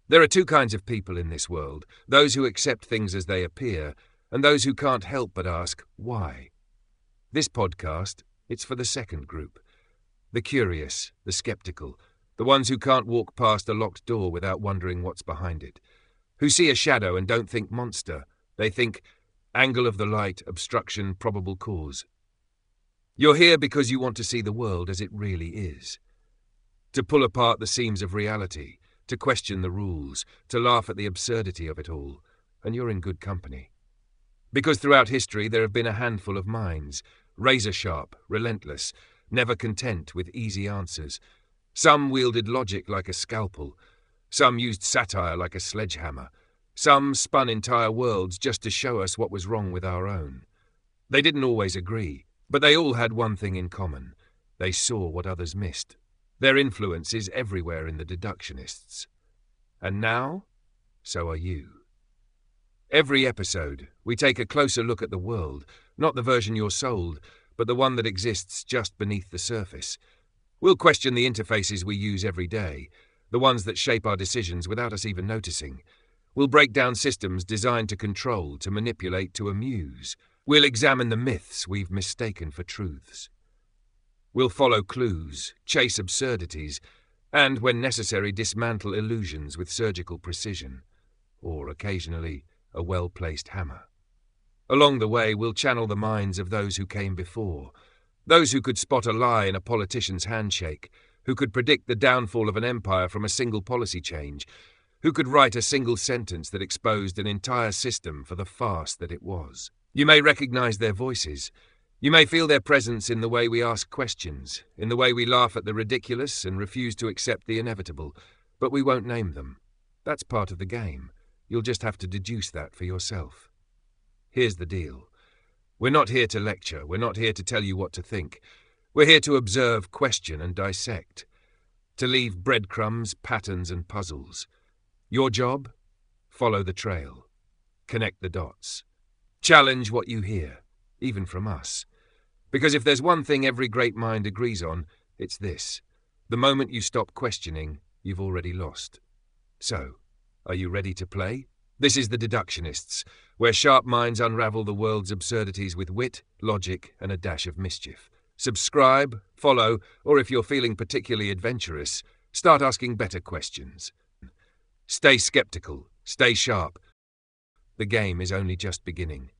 There are two kinds of people in this world, those who accept things as they appear, and those who can't help but ask, why? This podcast, it's for the second group. The curious, the skeptical, the ones who can't walk past a locked door without wondering what's behind it, who see a shadow and don't think monster, they think angle of the light, obstruction, probable cause. You're here because you want to see the world as it really is. To pull apart the seams of reality, to question the rules, to laugh at the absurdity of it all, and you're in good company. Because throughout history there have been a handful of minds, razor-sharp, relentless, never content with easy answers. Some wielded logic like a scalpel, some used satire like a sledgehammer, some spun entire worlds just to show us what was wrong with our own. They didn't always agree, but they all had one thing in common. They saw what others missed. Their influence is everywhere in the deductionists. And now, so are you. Every episode, we take a closer look at the world, not the version you're sold, but the one that exists just beneath the surface. We'll question the interfaces we use every day, the ones that shape our decisions without us even noticing. We'll break down systems designed to control, to manipulate, to amuse. We'll examine the myths we've mistaken for truths. We'll follow clues, chase absurdities, and, when necessary, dismantle illusions with surgical precision, or, occasionally, a well-placed hammer. Along the way, we'll channel the minds of those who came before, those who could spot a lie in a politician's handshake, who could predict the downfall of an empire from a single policy change, who could write a single sentence that exposed an entire system for the farce that it was. You may recognize their voices. You may feel their presence in the way we ask questions, in the way we laugh at the ridiculous and refuse to accept the inevitable, but we won't name them. That's part of the game. You'll just have to deduce that for yourself. Here's the deal. We're not here to lecture. We're not here to tell you what to think. We're here to observe, question, and dissect. To leave breadcrumbs, patterns, and puzzles. Your job? Follow the trail. Connect the dots. Challenge what you hear, even from us. Because if there's one thing every great mind agrees on, it's this. The moment you stop questioning, you've already lost. So, are you ready to play? This is the Deductionists, where sharp minds unravel the world's absurdities with wit, logic, and a dash of mischief. Subscribe, follow, or if you're feeling particularly adventurous, start asking better questions. Stay skeptical, stay sharp. The game is only just beginning.